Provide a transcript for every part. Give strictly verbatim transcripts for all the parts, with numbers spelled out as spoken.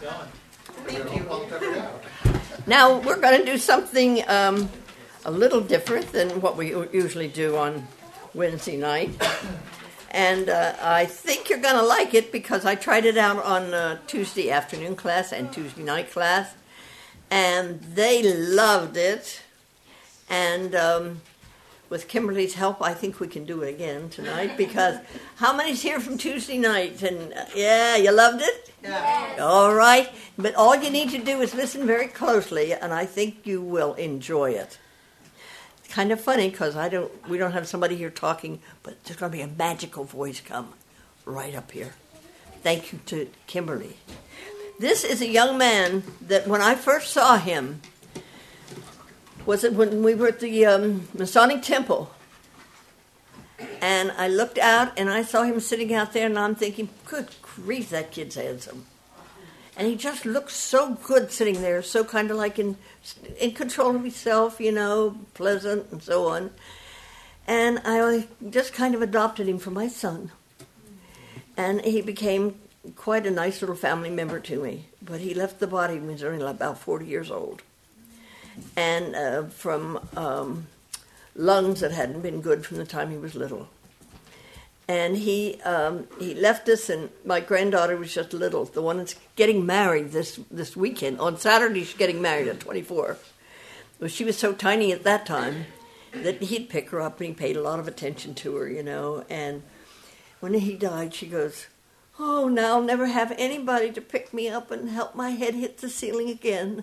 done. Thank you. Now, we're going to do something um, a little different than what we usually do on Wednesday night. And uh, I think you're going to like it because I tried it out on uh, Tuesday afternoon class and Tuesday night class. And they loved it. And um, with Kimberly's help, I think we can do it again tonight. Because how many's here from Tuesday night? And uh, yeah, you loved it? Yes. All right. But all you need to do is listen very closely, and I think you will enjoy it. It's kind of funny because I don't. We don't have somebody here talking, but there's going to be a magical voice come right up here. Thank you to Kimberly. This is a young man that when I first saw him, was it when we were at the um, Masonic Temple, and I looked out and I saw him sitting out there, and I'm thinking, good grief, that kid's handsome. And he just looked so good sitting there, so kind of like in in control of himself, you know, pleasant and so on. And I just kind of adopted him for my son. And he became quite a nice little family member to me. But he left the body when he was only about forty years old. And uh, from um, lungs that hadn't been good from the time he was little. And he um, he left us, and my granddaughter was just little, the one that's getting married this, this weekend. On Saturday, she's getting married at twenty-four. Well, she was so tiny at that time that he'd pick her up, and he paid a lot of attention to her, you know. And when he died, she goes, oh, now I'll never have anybody to pick me up and help my head hit the ceiling again.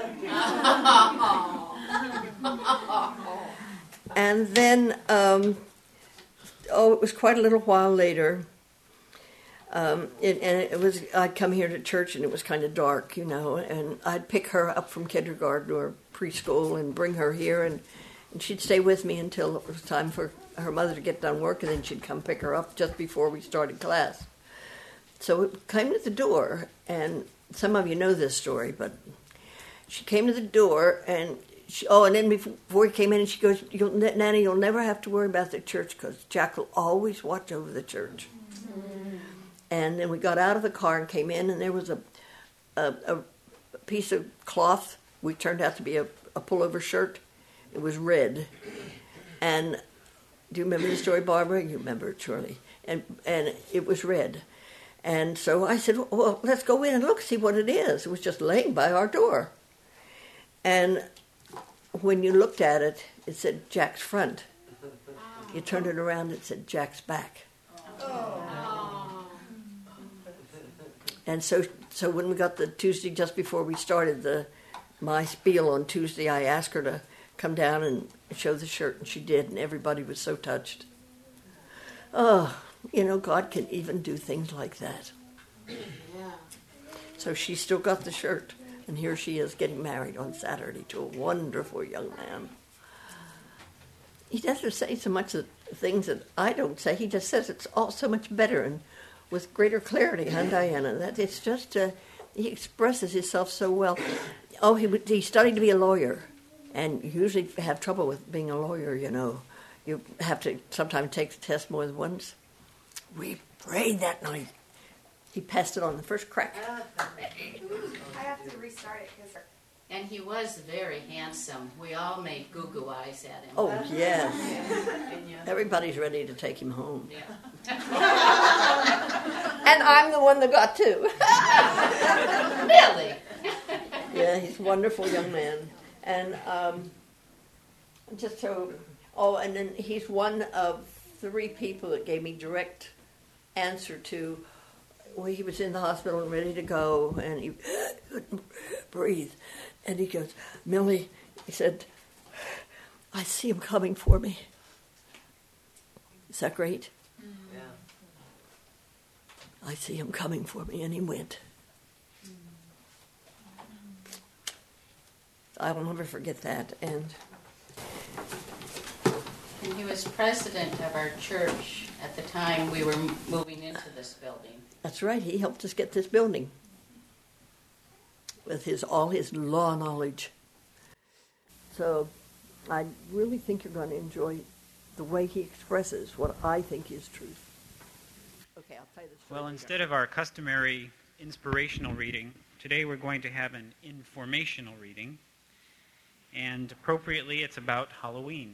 And then... Um, Oh, it was quite a little while later, um, it, and it was. I'd come here to church, and it was kind of dark, you know. And I'd pick her up from kindergarten or preschool and bring her here, and, and she'd stay with me until it was time for her mother to get done work, and then she'd come pick her up just before we started class. So it came to the door, and some of you know this story, but she came to the door, and. She, oh, and then before he came in, and she goes, you'll, Nanny, you'll never have to worry about the church because Jack will always watch over the church. Mm-hmm. And then we got out of the car and came in, and there was a a, a piece of cloth. We turned out to be a, a pullover shirt. It was red. And do you remember the story, Barbara? You remember it, surely. And and it was red. And so I said, well, let's go in and look, see what it is. It was just laying by our door. And when you looked at it, it said Jack's front. You turned it around, it said Jack's back. Oh. And so so when we got the Tuesday, just before we started the my spiel on Tuesday, I asked her to come down and show the shirt, and she did, and everybody was so touched. Oh, you know, God can even do things like that. Yeah. So she still got the shirt. And here she is getting married on Saturday to a wonderful young man. He doesn't say so much of things that I don't say. He just says it's all so much better and with greater clarity, huh, Diana? That it's just, uh, he expresses himself so well. Oh, he, he studied to be a lawyer. And you usually have trouble with being a lawyer, you know. You have to sometimes take the test more than once. We prayed that night. He passed it on the first crack. I have to restart it because. And he was very handsome. We all made goo-goo eyes at him. Oh, yes. Everybody's ready to take him home. Yeah. And I'm the one that got two. Really? Yeah, he's a wonderful young man. And um, just so, oh, and then he's one of three people that gave me direct answer to. Well, he was in the hospital and ready to go, and he couldn't breathe. And he goes, Millie, he said, I see him coming for me. Is that great? Yeah. I see him coming for me, and he went. I will never forget that. And, and he was president of our church at the time we were moving into this building. That's right. He helped us get this building with his all his law knowledge. So I really think you're going to enjoy the way he expresses what I think is truth. Okay, I'll tell you this. Well, instead of our customary inspirational reading. Today we're going to have an informational reading, and appropriately it's about Halloween.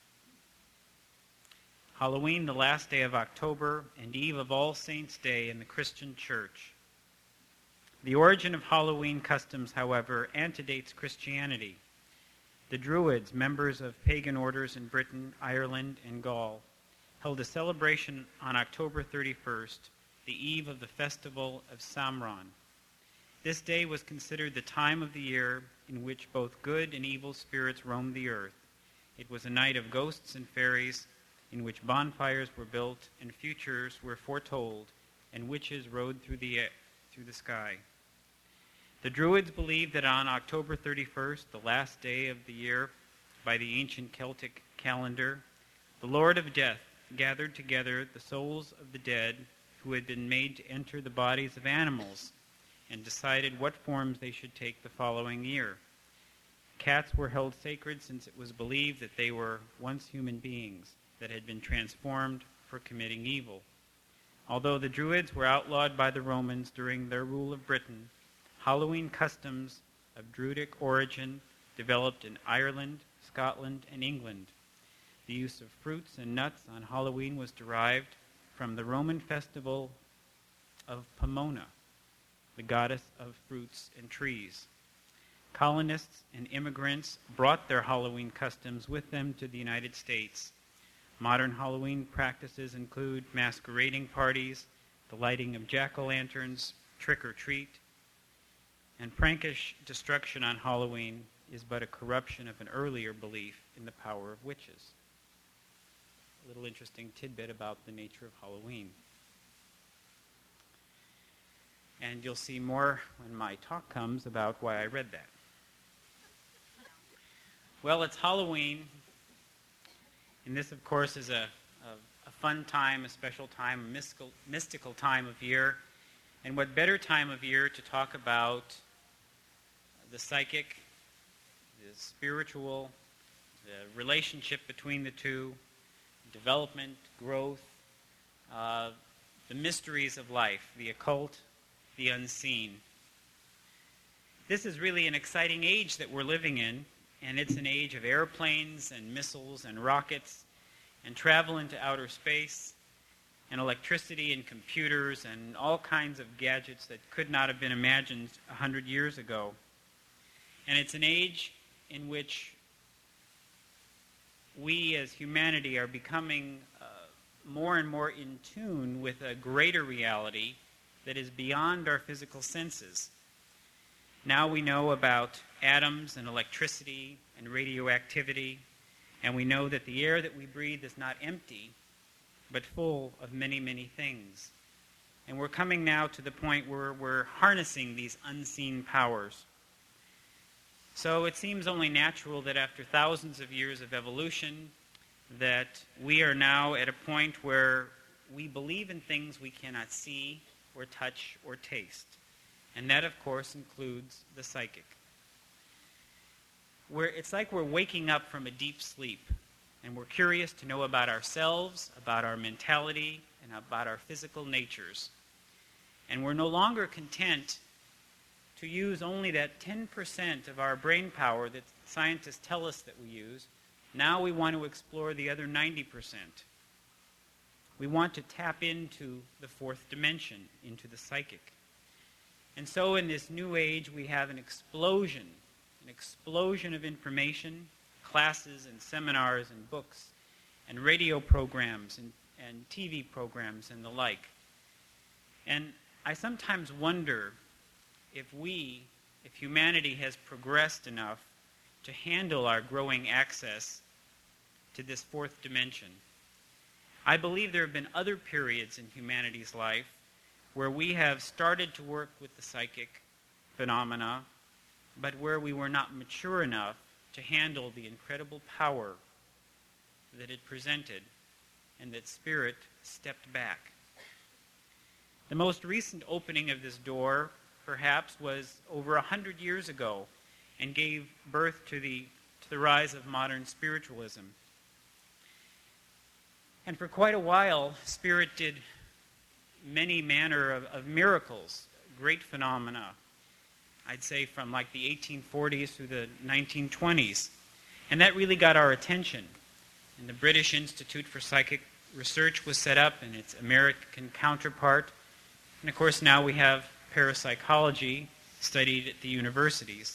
Halloween, the last day of October and eve of All Saints' Day in the Christian Church. The origin of Halloween customs, however, antedates Christianity. The Druids, members of pagan orders in Britain, Ireland, and Gaul, held a celebration on October thirty-first, the eve of the festival of Samhain. This day was considered the time of the year in which both good and evil spirits roamed the earth. It was a night of ghosts and fairies, in which bonfires were built and futures were foretold, and witches rode through the through the sky. The Druids believed that on October thirty-first, the last day of the year by the ancient Celtic calendar, the Lord of Death gathered together the souls of the dead who had been made to enter the bodies of animals and decided what forms they should take the following year. Cats were held sacred since it was believed that they were once human beings that had been transformed for committing evil. Although the Druids were outlawed by the Romans during their rule of Britain, Halloween customs of Druidic origin developed in Ireland, Scotland, and England. The use of fruits and nuts on Halloween was derived from the Roman festival of Pomona, the goddess of fruits and trees. Colonists and immigrants brought their Halloween customs with them to the United States. Modern Halloween practices include masquerading parties, the lighting of jack-o'-lanterns, trick-or-treat, and prankish destruction on Halloween is but a corruption of an earlier belief in the power of witches. A little interesting tidbit about the nature of Halloween. And you'll see more when my talk comes about why I read that. Well, it's Halloween, and this, of course, is a, a, a fun time, a special time, a mystical, mystical time of year. And what better time of year to talk about the psychic, the spiritual, the relationship between the two, development, growth, uh, the mysteries of life, the occult, the unseen. This is really an exciting age that we're living in, and it's an age of airplanes and missiles and rockets and travel into outer space and electricity and computers and all kinds of gadgets that could not have been imagined a hundred years ago. And it's an age in which we as humanity are becoming uh, more and more in tune with a greater reality that is beyond our physical senses. Now we know about atoms and electricity and radioactivity, and we know that the air that we breathe is not empty, but full of many, many things. And we're coming now to the point where we're harnessing these unseen powers. So it seems only natural that after thousands of years of evolution, that we are now at a point where we believe in things we cannot see or touch or taste. And that, of course, includes the psychic. Where it's like we're waking up from a deep sleep, and we're curious to know about ourselves, about our mentality, and about our physical natures. And we're no longer content to use only that ten percent of our brain power that scientists tell us that we use. Now we want to explore the other ninety percent. We want to tap into the fourth dimension, into the psychic. And so in this new age, we have an explosion, an explosion of information, classes and seminars and books and radio programs and, and T V programs and the like. And I sometimes wonder if we, if humanity has progressed enough to handle our growing access to this fourth dimension. I believe there have been other periods in humanity's life where we have started to work with the psychic phenomena, but where we were not mature enough to handle the incredible power that it presented, and that spirit stepped back. The most recent opening of this door, perhaps, was over a hundred years ago and gave birth to the, to the rise of modern spiritualism. And for quite a while, Spirit did many manner of, of miracles, great phenomena, I'd say from like the eighteen forties through the nineteen twenties. And that really got our attention. And the British Institute for Psychic Research was set up, and its American counterpart. And of course now we have parapsychology studied at the universities.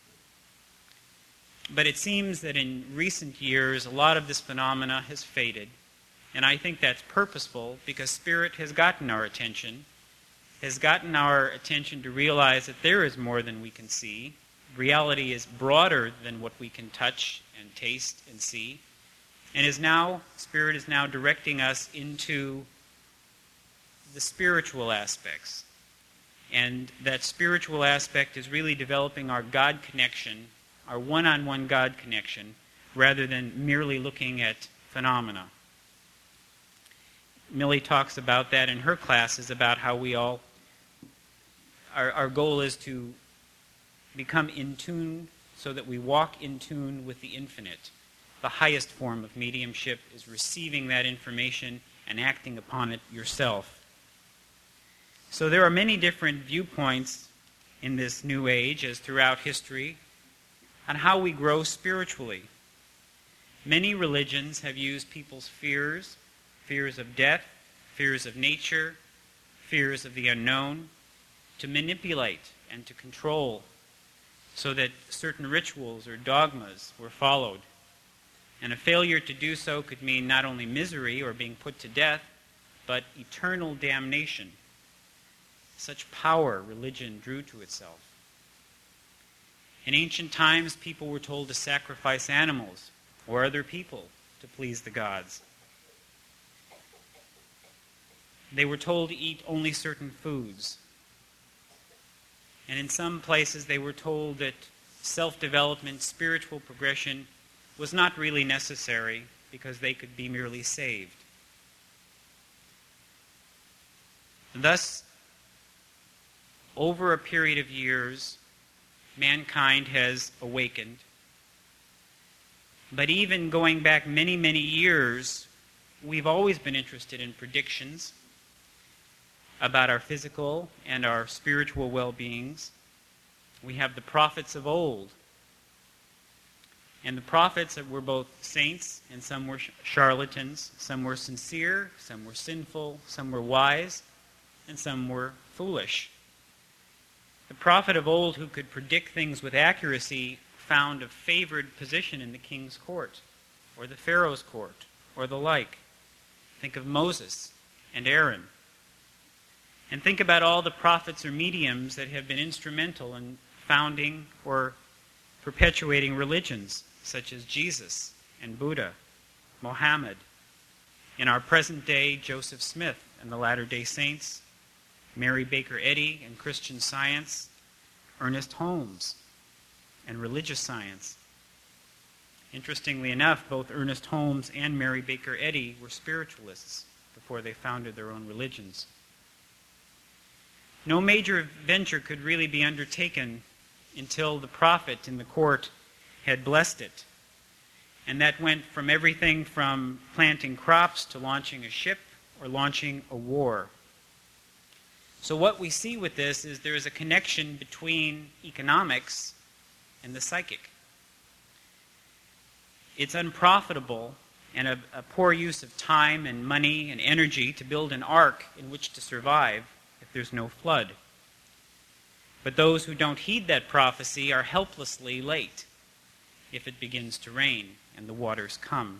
But it seems that in recent years a lot of this phenomena has faded. And I think that's purposeful because spirit has gotten our attention, has gotten our attention to realize that there is more than we can see. Reality is broader than what we can touch and taste and see. And is now, spirit is now directing us into the spiritual aspects. And that spiritual aspect is really developing our God connection, our one-on-one God connection, rather than merely looking at phenomena. Millie talks about that in her classes, about how we all, our, our goal is to become in tune so that we walk in tune with the infinite. The highest form of mediumship is receiving that information and acting upon it yourself. So there are many different viewpoints in this new age, as throughout history, on how we grow spiritually. Many religions have used people's fears, fears of death, fears of nature, fears of the unknown, to manipulate and to control so that certain rituals or dogmas were followed. And a failure to do so could mean not only misery or being put to death, but eternal damnation. Such power religion drew to itself. In ancient times, people were told to sacrifice animals or other people to please the gods. They were told to eat only certain foods. And in some places they were told that self-development, spiritual progression was not really necessary because they could be merely saved. Thus, over a period of years, mankind has awakened. But even going back many, many years, we've always been interested in predictions about our physical and our spiritual well-beings. We have the prophets of old. And the prophets were both saints, and some were charlatans. Some were sincere, some were sinful, some were wise, and some were foolish. The prophet of old who could predict things with accuracy found a favored position in the king's court, or the Pharaoh's court, or the like. Think of Moses and Aaron. And think about all the prophets or mediums that have been instrumental in founding or perpetuating religions, such as Jesus and Buddha, Mohammed. In our present day, Joseph Smith and the Latter-day Saints, Mary Baker Eddy and Christian Science, Ernest Holmes and religious science. Interestingly enough, both Ernest Holmes and Mary Baker Eddy were spiritualists before they founded their own religions. No major venture could really be undertaken until the prophet in the court had blessed it. And that went from everything from planting crops to launching a ship or launching a war. So what we see with this is there is a connection between economics and the psychic. It's unprofitable and a, a poor use of time and money and energy to build an ark in which to survive if there's no flood. But those who don't heed that prophecy are helplessly late if it begins to rain and the waters come.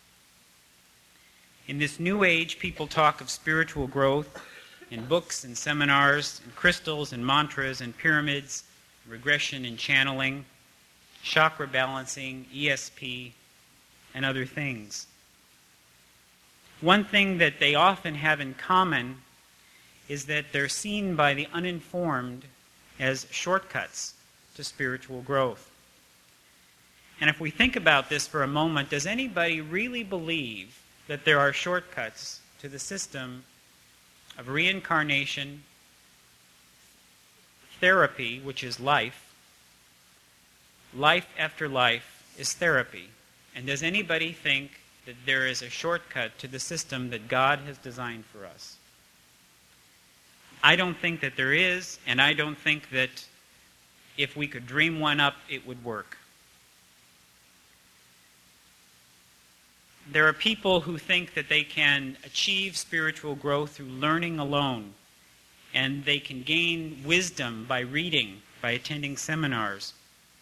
In this new age, people talk of spiritual growth in books and seminars, and crystals and mantras and pyramids, regression and channeling, chakra balancing, E S P, and other things. One thing that they often have in common is that they're seen by the uninformed as shortcuts to spiritual growth. And if we think about this for a moment, does anybody really believe that there are shortcuts to the system of reincarnation, therapy, which is life? Life after life is therapy. And does anybody think that there is a shortcut to the system that God has designed for us? I don't think that there is, and I don't think that if we could dream one up, it would work. There are people who think that they can achieve spiritual growth through learning alone, and they can gain wisdom by reading, by attending seminars.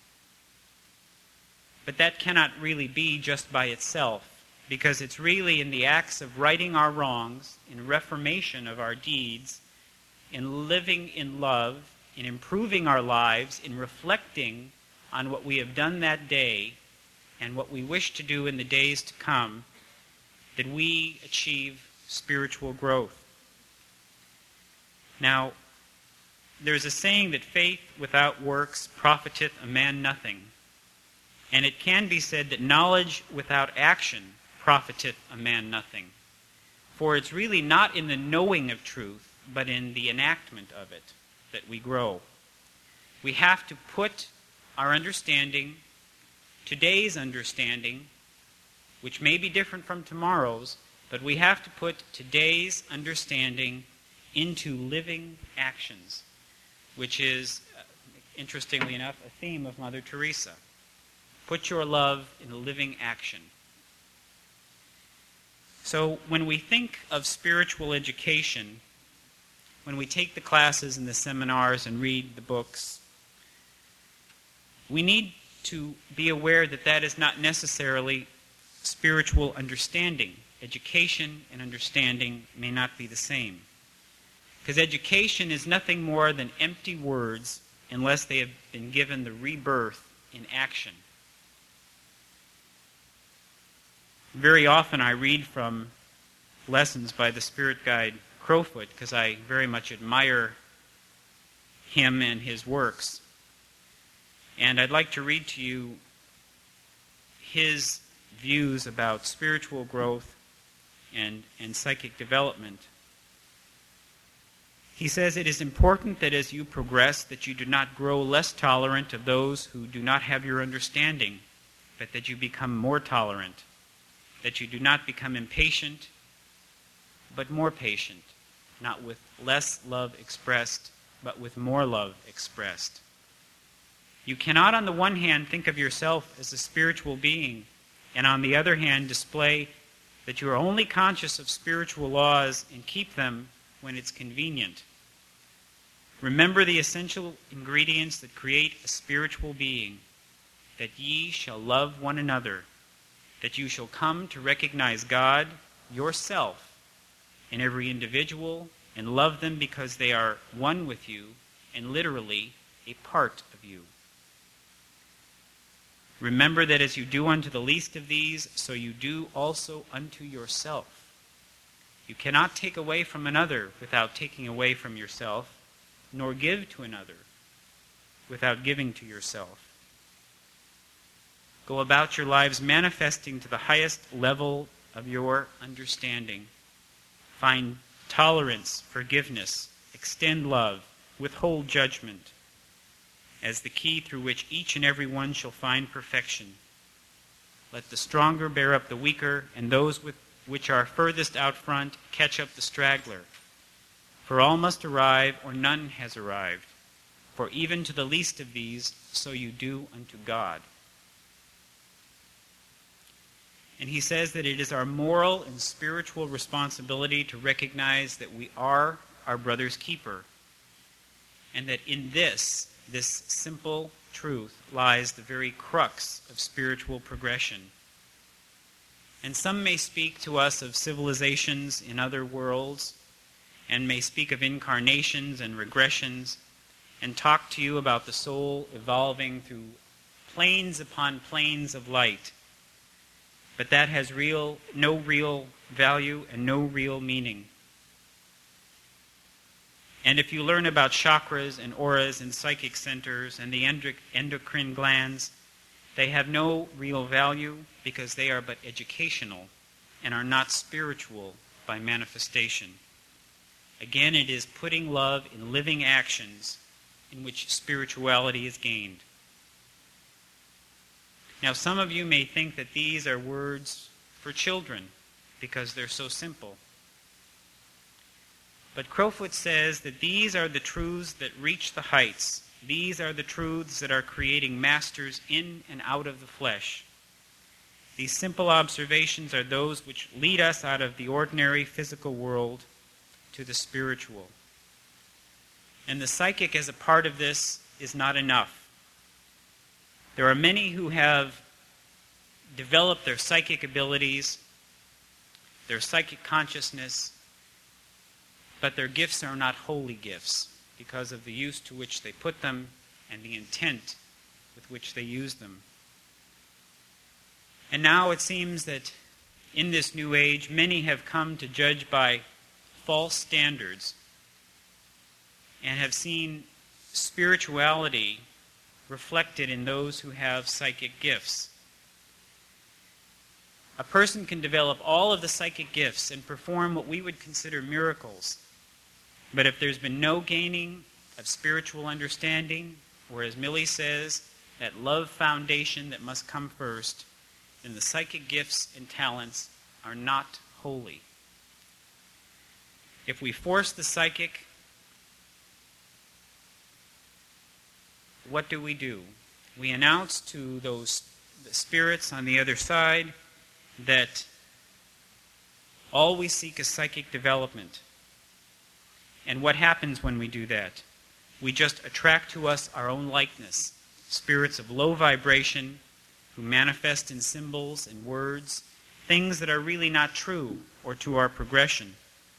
But that cannot really be just by itself, because it's really in the acts of righting our wrongs, in reformation of our deeds, in living in love, in improving our lives, in reflecting on what we have done that day and what we wish to do in the days to come, that we achieve spiritual growth. Now, there's a saying that faith without works profiteth a man nothing. And it can be said that knowledge without action profiteth a man nothing. For it's really not in the knowing of truth, but in the enactment of it that we grow. We have to put our understanding, today's understanding, which may be different from tomorrow's, but we have to put today's understanding into living actions, which is, uh, interestingly enough, a theme of Mother Teresa. Put your love in a living action. So when we think of spiritual education, when we take the classes and the seminars and read the books, we need to be aware that that is not necessarily spiritual understanding. Education and understanding may not be the same. Because education is nothing more than empty words unless they have been given the rebirth in action. Very often I read from lessons by the spirit guide Crowfoot because I very much admire him and his works. And I'd like to read to you his views about spiritual growth and, and psychic development. He says, "It is important that as you progress that you do not grow less tolerant of those who do not have your understanding, but that you become more tolerant, that you do not become impatient, but more patient, not with less love expressed, but with more love expressed. You cannot on the one hand think of yourself as a spiritual being, and on the other hand display that you are only conscious of spiritual laws and keep them when it's convenient. Remember the essential ingredients that create a spiritual being, that ye shall love one another, that you shall come to recognize God, yourself, in every individual, and love them because they are one with you, and literally a part of you. Remember that as you do unto the least of these, so you do also unto yourself. You cannot take away from another without taking away from yourself, nor give to another without giving to yourself. Go about your lives manifesting to the highest level of your understanding. Find tolerance, forgiveness, extend love, withhold judgment, as the key through which each and every one shall find perfection. Let the stronger bear up the weaker, and those with which are furthest out front catch up the straggler. For all must arrive, or none has arrived. For even to the least of these, so you do unto God." And he says that it is our moral and spiritual responsibility to recognize that we are our brother's keeper, and that in this, this simple truth, lies the very crux of spiritual progression. And some may speak to us of civilizations in other worlds, and may speak of incarnations and regressions, and talk to you about the soul evolving through planes upon planes of light. But that has real, no real value and no real meaning. And if you learn about chakras and auras and psychic centers and the endocrine glands, they have no real value because they are but educational and are not spiritual by manifestation. Again, it is putting love in living actions in which spirituality is gained. Now, some of you may think that these are words for children because they're so simple. But Crowfoot says that these are the truths that reach the heights. These are the truths that are creating masters in and out of the flesh. These simple observations are those which lead us out of the ordinary physical world to the spiritual. And the psychic as a part of this is not enough. There are many who have developed their psychic abilities, their psychic consciousness, but their gifts are not holy gifts because of the use to which they put them and the intent with which they use them. And now it seems that in this new age, many have come to judge by false standards and have seen spirituality reflected in those who have psychic gifts. A person can develop all of the psychic gifts and perform what we would consider miracles. But if there's been no gaining of spiritual understanding, or as Millie says, that love foundation that must come first, then the psychic gifts and talents are not holy. If we force the psychic, what do we do? We announce to those the spirits on the other side that all we seek is psychic development. And what happens when we do that? We just attract to us our own likeness, spirits of low vibration who manifest in symbols and words, things that are really not true or to our progression.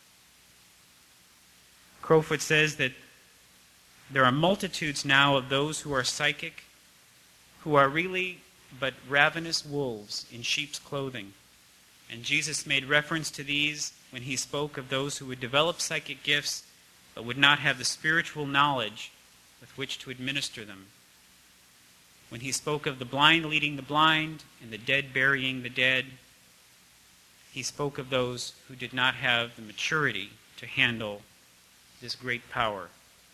Crowfoot says that there are multitudes now of those who are psychic, who are really but ravenous wolves in sheep's clothing. And Jesus made reference to these when he spoke of those who would develop psychic gifts but would not have the spiritual knowledge with which to administer them. When he spoke of the blind leading the blind and the dead burying the dead, he spoke of those who did not have the maturity to handle this great power.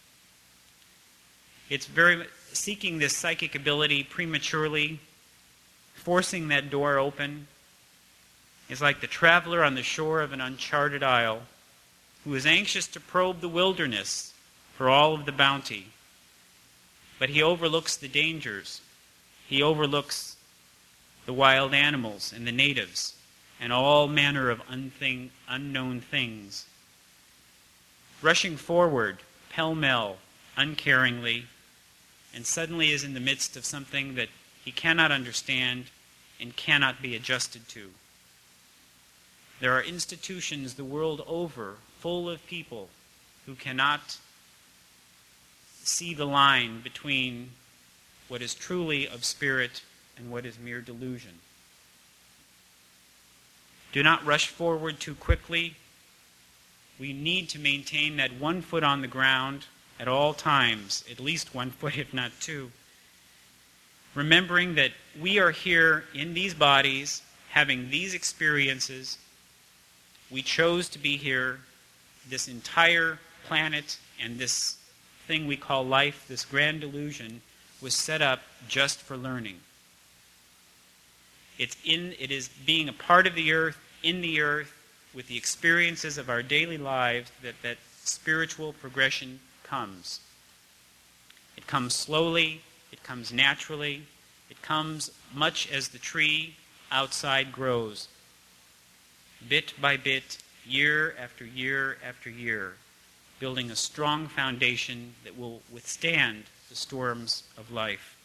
It's very seeking this psychic ability prematurely, forcing that door open, is like the traveler on the shore of an uncharted isle who is anxious to probe the wilderness for all of the bounty. But he overlooks the dangers. He overlooks the wild animals and the natives and all manner of unthing, unknown things. Rushing forward, pell-mell, uncaringly, and suddenly is in the midst of something that he cannot understand and cannot be adjusted to. There are institutions the world over full of people who cannot see the line between what is truly of spirit and what is mere delusion. Do not rush forward too quickly. We need to maintain that one foot on the ground at all times, at least one foot, if not two. Remembering that we are here in these bodies, having these experiences. We chose to be here. This entire planet and this thing we call life, this grand illusion, was set up just for learning. It's in, it is being a part of the earth, in the earth, with the experiences of our daily lives that that spiritual progression comes. It comes slowly, it comes naturally, it comes much as the tree outside grows, bit by bit, year after year after year, building a strong foundation that will withstand the storms of life.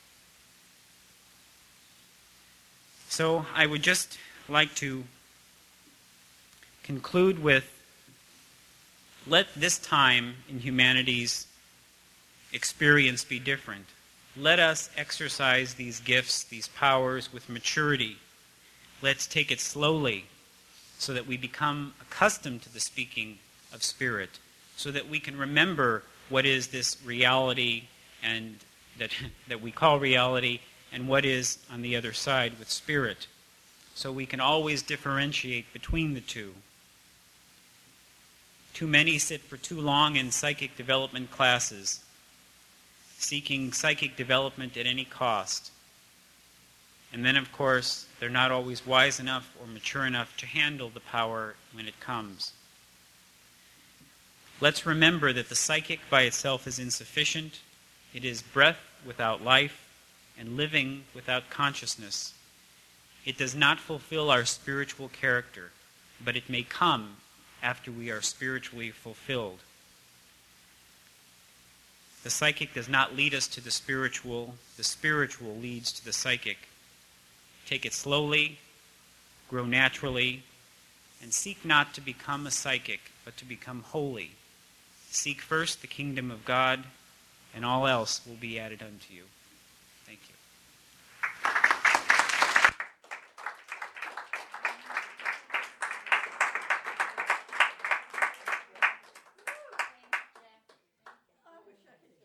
So I would just like to conclude with, let this time in humanity's experience be different. Let us exercise these gifts, these powers with maturity. Let's take it slowly so that we become accustomed to the speaking of spirit, so that we can remember what is this reality and that, that we call reality and what is on the other side with spirit, so we can always differentiate between the two. Too many sit for too long in psychic development classes, seeking psychic development at any cost. And then, of course, they're not always wise enough or mature enough to handle the power when it comes. Let's remember that the psychic by itself is insufficient. It is breath without life and living without consciousness. It does not fulfill our spiritual character, but it may come after we are spiritually fulfilled. The psychic does not lead us to the spiritual. The spiritual leads to the psychic. Take it slowly, grow naturally, and seek not to become a psychic, but to become holy. Seek first the kingdom of God, and all else will be added unto you. Thank you.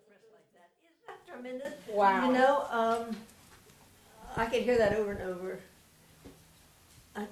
Tremendous. Wow. You know, um, I could hear that over and over.